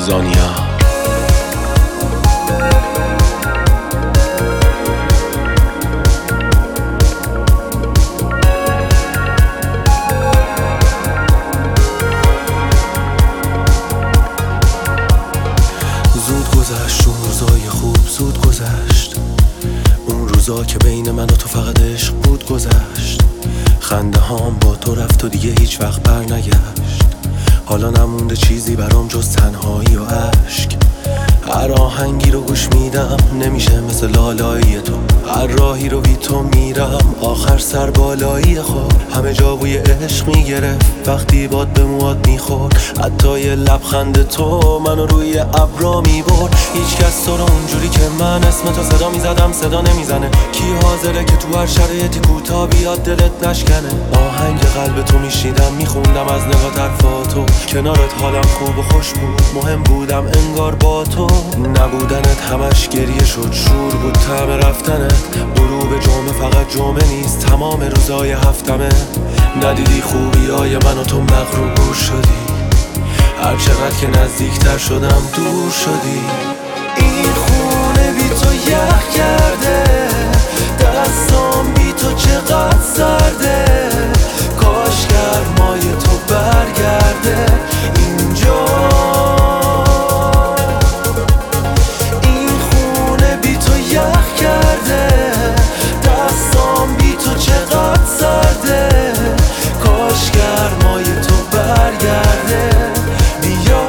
زانیا. زود گذشت اون روزای خوب، زود گذشت اون روزا که بین من و تو فقط عشق بود. گذشت خنده هام با تو رفت و دیگه هیچ وقت بر نگشت. حالا نمونده چیزی برام جز تنهایی و عشق. هر آهنگی رو گوش میدم نمیشه مثل لالایی تو. هر راهی رو بی تو میرم آخر سر بالایی خود. همه جا بوی عشق میگرفت وقتی باد به موات میخورد. حتی یه لبخند تو منو روی ابرا میبرد. هیچ کس تو رو اونجوری که من اسم تو صدا میزدم صدا نمیزنه. کی حاضره که تو هر شرایطی کوتاه بیاد دلت نشکنه. آهنگ قلب تو میشیدم میخوندم از نگاه طرفاتو. کنارت حالم خوب و خوش بود، مهم بودم انگار با تو. نبودنت همش گریه شد، شور بود طعم رفتنت. غروب جمعه فقط جمعه نیست، تمام روزای هفتمه. ندیدی خوبیای من و تو مغرور شدی. هر چقدر که نزدیکتر شدم دور شدی. این خونه بی تو یخ کرده، دستام بی تو چقدر سرده. کاش گرمای تو برگرده اینجا. این خونه بی تو یخ کرده، دستام بی تو چقدر سرده. کاش گرمای تو برگرده بیا.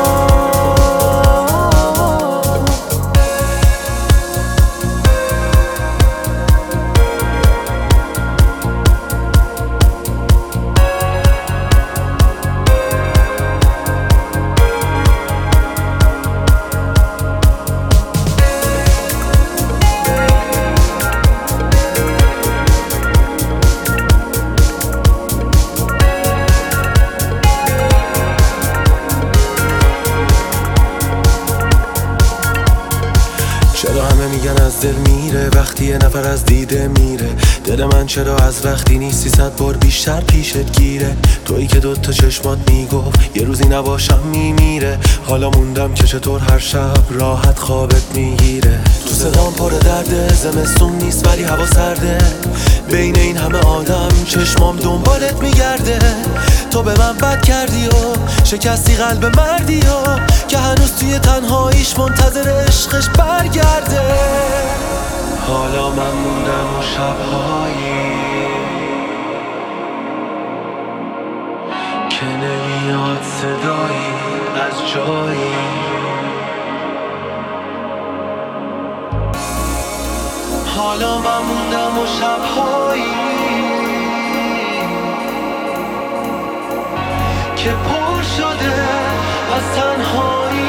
چرا همه میگن از دل میره وقتی یه نفر از دیده میره؟ دل من چرا از وقتی نیستی 100 بار بیشتر پیشت گیره؟ تویی که دوتا چشمات میگفت یه روزی نباشم میمیره. حالا موندم که چطور هر شب راحت خوابت میگیره. تو صدام پر درده، زمستون نیست ولی هوا سرده. بین این همه آدم چشمام دنبالت میگرده. تو به من بد کردی و شکستی قلب مردی و که هنوز توی تنهاییش منتظر عشقش برگرده. حالا من موندم و شبهایی که نمیاد صدایی از جایی. حالا من موندم و شبهایی که پر شده از تنهایی.